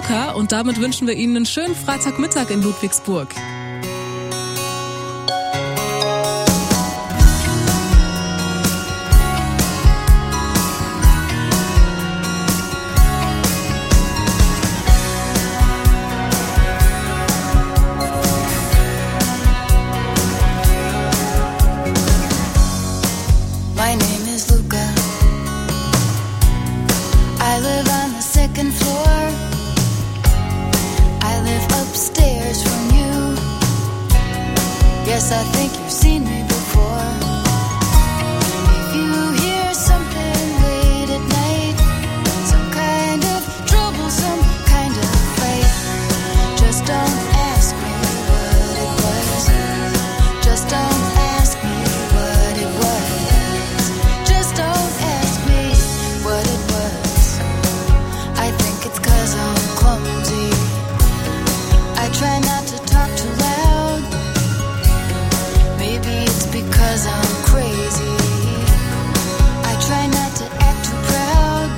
Luca und damit wünschen wir Ihnen einen schönen Freitagmittag in Ludwigsburg. My name is Luca. I live on the second floor. I live upstairs from you. Yes, I think you've seen me before. If you hear something late at night, some kind of trouble, some kind of fight, just don't ask me what it was. Just don't ask me what it was. Just don't ask me what it was. I think it's 'cause I'm clumsy. I try not to talk too loud. Maybe it's because I'm crazy. I try not to act too proud.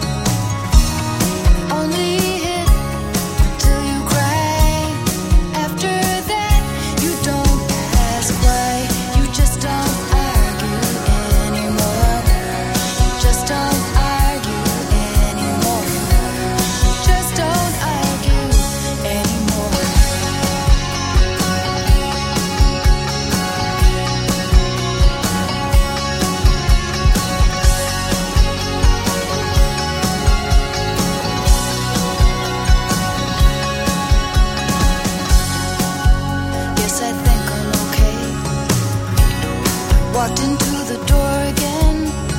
Only hit till you cry. After that, you don't ask why. You just don't argue anymore. You just don't argue anymore. Just don't argue anymore. Yes, I think I'm okay. Walked into the door again.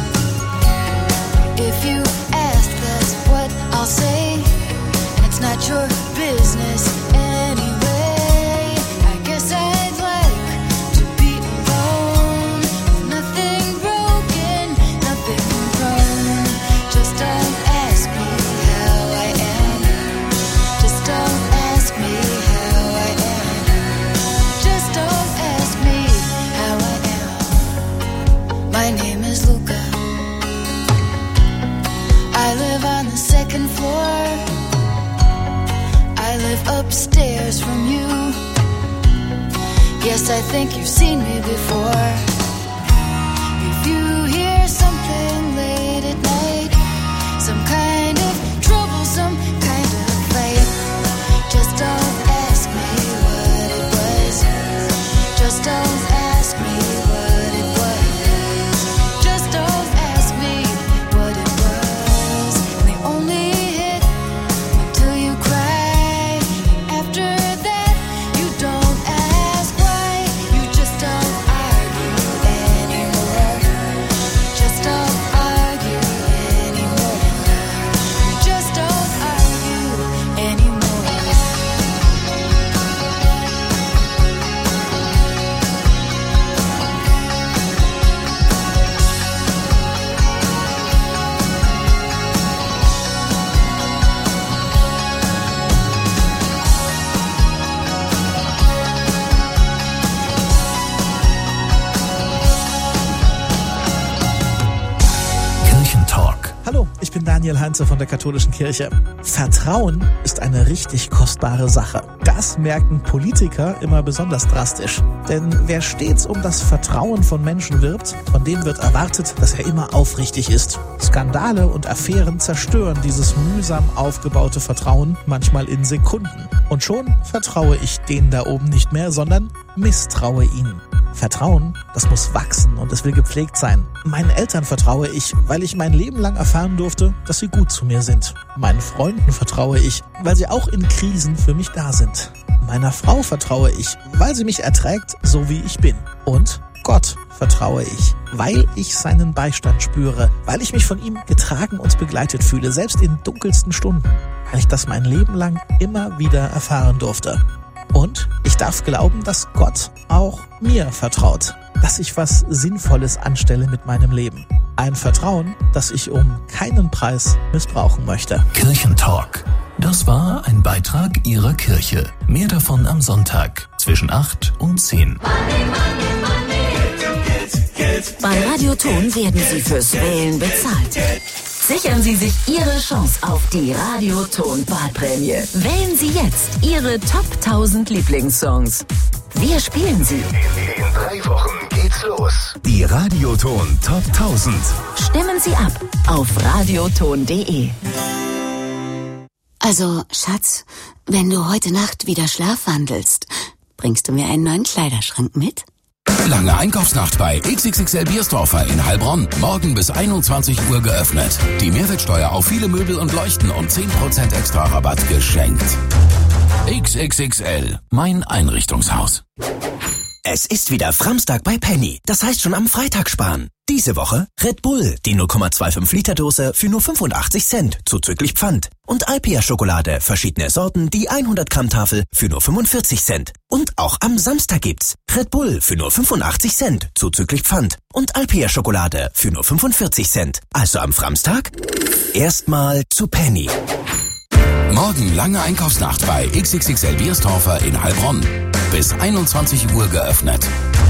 If you ask, that's what I'll say. And it's not your business anyway. I guess I'd like to be alone. With nothing broken, nothing wrong. Just don't ask me how I am. Just don't ask me how I am. Just don't ask me how I am. My name is Luca. I live on the second floor. I live upstairs from you. Yes, I think you've seen me before. If you hear something late at night, some kind of trouble, some kind of fight, just don't ask me what it was. Just don't ask me what it was. Just don't ask me what it was. And they only hit until you cry. After that, you don't ask why. You just don't argue anymore. Just don't argue anymore. You just don't argue anymore. Kirchentalk. Hallo, ich bin Daniel Heinze von der Katholischen Kirche. Vertrauen ist eine richtig kostbare Sache. Das merken Politiker immer besonders drastisch. Denn wer stets um das Vertrauen von Menschen wirbt, von dem wird erwartet, dass er immer aufrichtig ist. Skandale und Affären zerstören dieses mühsam aufgebaute Vertrauen manchmal in Sekunden. Und schon vertraue ich denen da oben nicht mehr, sondern misstraue ihnen. Vertrauen, das muss wachsen und es will gepflegt sein. Meinen Eltern vertraue ich, weil ich mein Leben lang erfahren durfte, dass sie gut zu mir sind. Meinen Freunden vertraue ich, weil sie auch in Krisen für mich da sind. Meiner Frau vertraue ich, weil sie mich erträgt, so wie ich bin. Und Gott vertraue ich, weil ich seinen Beistand spüre, weil ich mich von ihm getragen und begleitet fühle, selbst in dunkelsten Stunden, weil ich das mein Leben lang immer wieder erfahren durfte. Und ich darf glauben, dass Gott auch mir vertraut, dass ich was Sinnvolles anstelle mit meinem Leben. Ein Vertrauen, das ich um keinen Preis missbrauchen möchte. Kirchentalk. Das war ein Beitrag Ihrer Kirche. Mehr davon am Sonntag zwischen 8 und 10. Bei Radioton werden Sie fürs Wählen bezahlt. Sichern Sie sich Ihre Chance auf die Radioton-Badprämie. Wählen Sie jetzt Ihre Top 1000 Lieblingssongs. Wir spielen sie. In 3 Wochen geht's los. Die Radioton Top 1000. Stimmen Sie ab auf radioton.de. Also, Schatz, wenn du heute Nacht wieder schlafwandelst, bringst du mir einen neuen Kleiderschrank mit? Lange Einkaufsnacht bei XXXL Biersdorfer in Heilbronn. Morgen bis 21 Uhr geöffnet. Die Mehrwertsteuer auf viele Möbel und Leuchten und 10% extra Rabatt geschenkt. XXXL, mein Einrichtungshaus. Es ist wieder Framstag bei Penny. Das heißt schon am Freitag sparen. Diese Woche Red Bull, die 0,25 Liter Dose für nur 85 Cent, zuzüglich Pfand. Und Alpia-Schokolade, verschiedene Sorten, die 100 Gramm Tafel für nur 45 Cent. Und auch am Samstag gibt's Red Bull für nur 85 Cent, zuzüglich Pfand. Und Alpia-Schokolade für nur 45 Cent. Also am Framstag erstmal zu Penny. Morgen lange Einkaufsnacht bei XXXL Biersdorfer in Heilbronn. Bis 21 Uhr geöffnet.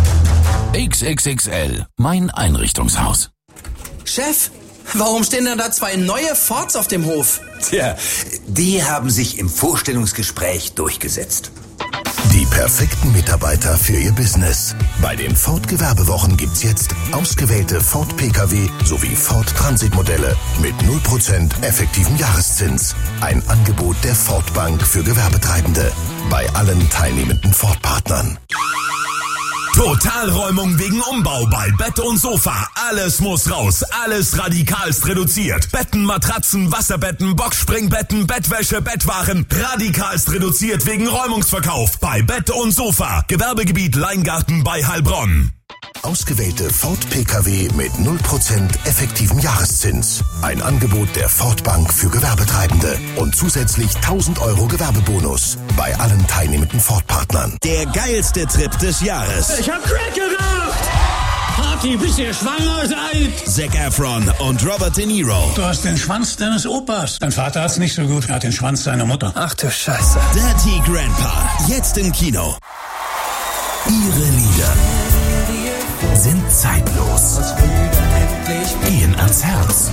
XXXL, mein Einrichtungshaus. Chef, warum stehen denn da 2 neue Fords auf dem Hof? Tja, die haben sich im Vorstellungsgespräch durchgesetzt. Die perfekten Mitarbeiter für Ihr Business. Bei den Ford Gewerbewochen gibt's jetzt ausgewählte Ford Pkw sowie Ford Transit-Modelle mit 0% effektivem Jahreszins. Ein Angebot der Ford Bank für Gewerbetreibende. Bei allen teilnehmenden Ford-Partnern. Totalräumung wegen Umbau bei Bett und Sofa. Alles muss raus. Alles radikalst reduziert. Betten, Matratzen, Wasserbetten, Boxspringbetten, Bettwäsche, Bettwaren. Radikalst reduziert wegen Räumungsverkauf bei Bett und Sofa. Gewerbegebiet Leingarten bei Heilbronn. Ausgewählte Ford Pkw mit 0% effektivem Jahreszins. Ein Angebot der Ford Bank für Gewerbetreibende. Und zusätzlich 1.000 € Gewerbebonus. Bei allen teilnehmenden Ford-Partnern. Der geilste Trip des Jahres. Ich hab Crack geraucht! Party, bis ihr schwanger seid! Zac Efron und Robert De Niro. Du hast den Schwanz deines Opas. Dein Vater hat's nicht so gut. Er hat den Schwanz seiner Mutter. Ach du Scheiße. Dirty Grandpa. Jetzt im Kino. Ihre Lieder sind zeitlos, gehen ans Herz,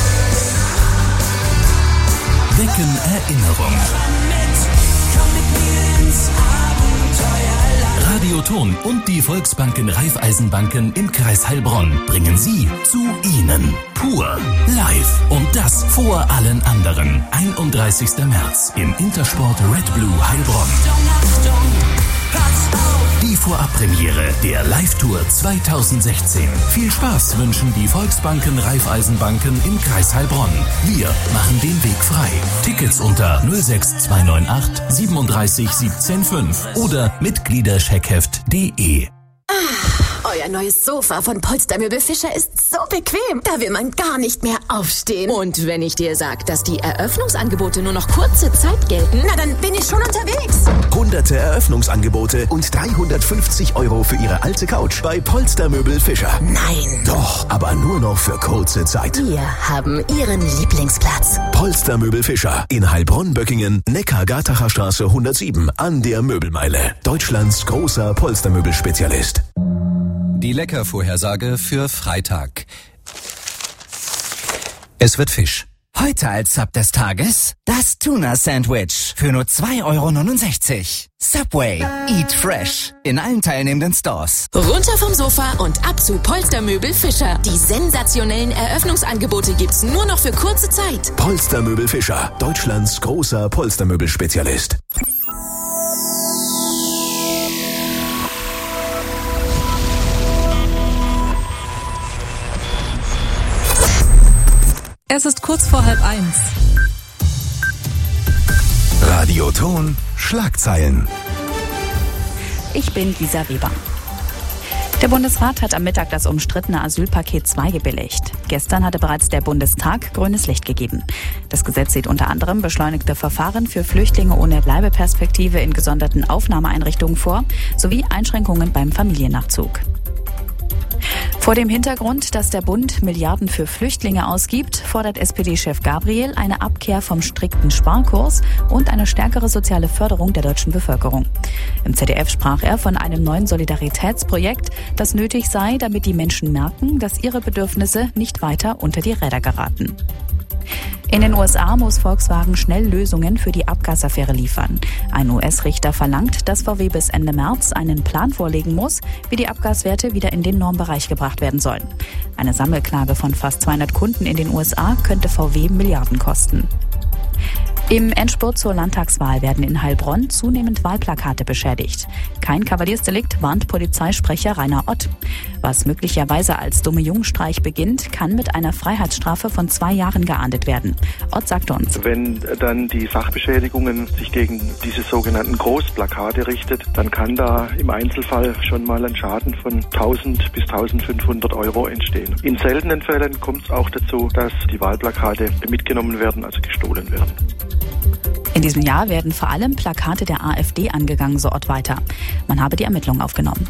wecken Erinnerungen. Radioton und die Volksbanken Raiffeisenbanken im Kreis Heilbronn bringen Sie zu Ihnen. Pur live. Und das vor allen anderen. 31. März im Intersport Red Blue Heilbronn. Die Vorabpremiere der Live-Tour 2016. Viel Spaß wünschen die Volksbanken Raiffeisenbanken im Kreis Heilbronn. Wir machen den Weg frei. Tickets unter 06298 37 17 5 oder Mitgliederscheckheft.de. Euer neues Sofa von Polstermöbel Fischer ist so bequem, da will man gar nicht mehr aufstehen. Und wenn ich dir sag, dass die Eröffnungsangebote nur noch kurze Zeit gelten, na dann bin ich schon unterwegs. Hunderte Eröffnungsangebote und 350 € für Ihre alte Couch bei Polstermöbel Fischer. Nein. Doch, aber nur noch für kurze Zeit. Wir haben Ihren Lieblingsplatz. Polstermöbel Fischer in Heilbronn-Böckingen, Neckar-Gartacher Straße 107 an der Möbelmeile. Deutschlands großer Polstermöbelspezialist. Die Leckervorhersage für Freitag. Es wird Fisch. Heute als Sub des Tages das Tuna-Sandwich für nur 2,69 €. Subway. Eat fresh. In allen teilnehmenden Stores. Runter vom Sofa und ab zu Polstermöbel Fischer. Die sensationellen Eröffnungsangebote gibt's nur noch für kurze Zeit. Polstermöbel Fischer. Deutschlands großer Polstermöbelspezialist. Es ist kurz vor 12:30. Radioton Schlagzeilen. Ich bin Lisa Weber. Der Bundesrat hat am Mittag das umstrittene Asylpaket 2 gebilligt. Gestern hatte bereits der Bundestag grünes Licht gegeben. Das Gesetz sieht unter anderem beschleunigte Verfahren für Flüchtlinge ohne Bleibeperspektive in gesonderten Aufnahmeeinrichtungen vor, sowie Einschränkungen beim Familiennachzug. Vor dem Hintergrund, dass der Bund Milliarden für Flüchtlinge ausgibt, fordert SPD-Chef Gabriel eine Abkehr vom strikten Sparkurs und eine stärkere soziale Förderung der deutschen Bevölkerung. Im ZDF sprach er von einem neuen Solidaritätsprojekt, das nötig sei, damit die Menschen merken, dass ihre Bedürfnisse nicht weiter unter die Räder geraten. In den USA muss Volkswagen schnell Lösungen für die Abgasaffäre liefern. Ein US-Richter verlangt, dass VW bis Ende März einen Plan vorlegen muss, wie die Abgaswerte wieder in den Normbereich gebracht werden sollen. Eine Sammelklage von fast 200 Kunden in den USA könnte VW Milliarden kosten. Im Endspurt zur Landtagswahl werden in Heilbronn zunehmend Wahlplakate beschädigt. Kein Kavaliersdelikt, warnt Polizeisprecher Rainer Ott. Was möglicherweise als dumme Jungstreich beginnt, kann mit einer Freiheitsstrafe von 2 Jahren geahndet werden. Ott sagte uns: Wenn dann die Sachbeschädigungen sich gegen diese sogenannten Großplakate richtet, dann kann da im Einzelfall schon mal ein Schaden von 1000 bis 1500 Euro entstehen. In seltenen Fällen kommt es auch dazu, dass die Wahlplakate mitgenommen werden, also gestohlen werden. In diesem Jahr werden vor allem Plakate der AfD angegangen, so Ott weiter. Man habe die Ermittlungen aufgenommen.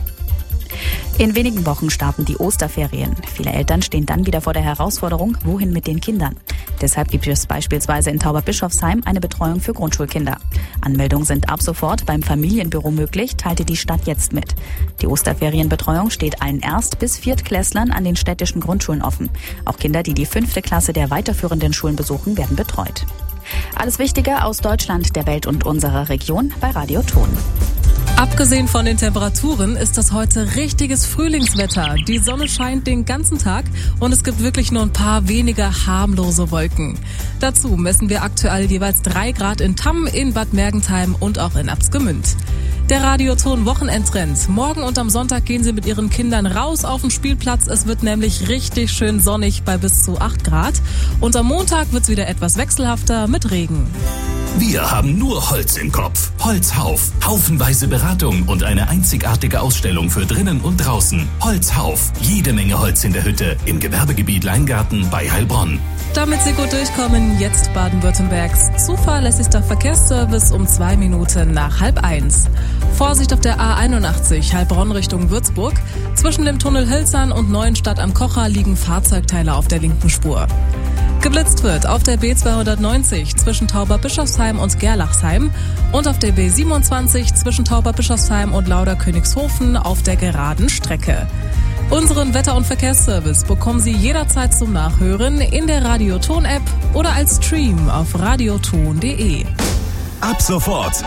In wenigen Wochen starten die Osterferien. Viele Eltern stehen dann wieder vor der Herausforderung, wohin mit den Kindern. Deshalb gibt es beispielsweise in Tauberbischofsheim eine Betreuung für Grundschulkinder. Anmeldungen sind ab sofort beim Familienbüro möglich, teilte die Stadt jetzt mit. Die Osterferienbetreuung steht allen Erst- bis Viertklässlern an den städtischen Grundschulen offen. Auch Kinder, die die 5. Klasse der weiterführenden Schulen besuchen, werden betreut. Alles Wichtige aus Deutschland, der Welt und unserer Region bei Radio Ton. Abgesehen von den Temperaturen ist das heute richtiges Frühlingswetter. Die Sonne scheint den ganzen Tag und es gibt wirklich nur ein paar wenige harmlose Wolken. Dazu messen wir aktuell jeweils 3 Grad in Tamm, in Bad Mergentheim und auch in Absgemünd. Der Radioton Wochenendtrend. Morgen und am Sonntag gehen Sie mit Ihren Kindern raus auf den Spielplatz. Es wird nämlich richtig schön sonnig bei bis zu 8 Grad. Und am Montag wird es wieder etwas wechselhafter mit Regen. Wir haben nur Holz im Kopf. Holzhauf. Haufenweise Beratung und eine einzigartige Ausstellung für drinnen und draußen. Holzhauf. Jede Menge Holz in der Hütte im Gewerbegebiet Leingarten bei Heilbronn. Damit Sie gut durchkommen, jetzt Baden-Württembergs zuverlässigster Verkehrsservice um 2 Minuten nach 12:30. Vorsicht auf der A81 Heilbronn Richtung Würzburg. Zwischen dem Tunnel Hölzern und Neuenstadt am Kocher liegen Fahrzeugteile auf der linken Spur. Geblitzt wird auf der B290 zwischen Tauberbischofsheim und Gerlachsheim und auf der B27 zwischen Tauberbischofsheim und Lauderkönigshofen auf der geraden Strecke. Unseren Wetter- und Verkehrsservice bekommen Sie jederzeit zum Nachhören in der Radioton-App oder als Stream auf radioton.de. Ab sofort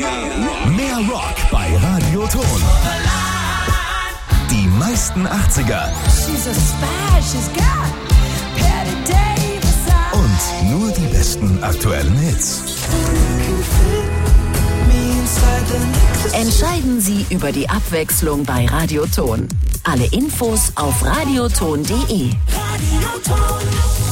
mehr Rock bei Radioton. Die meisten 80er. Und nur die besten aktuellen Hits. Entscheiden Sie über die Abwechslung bei Radioton. Alle Infos auf radioton.de. Radioton.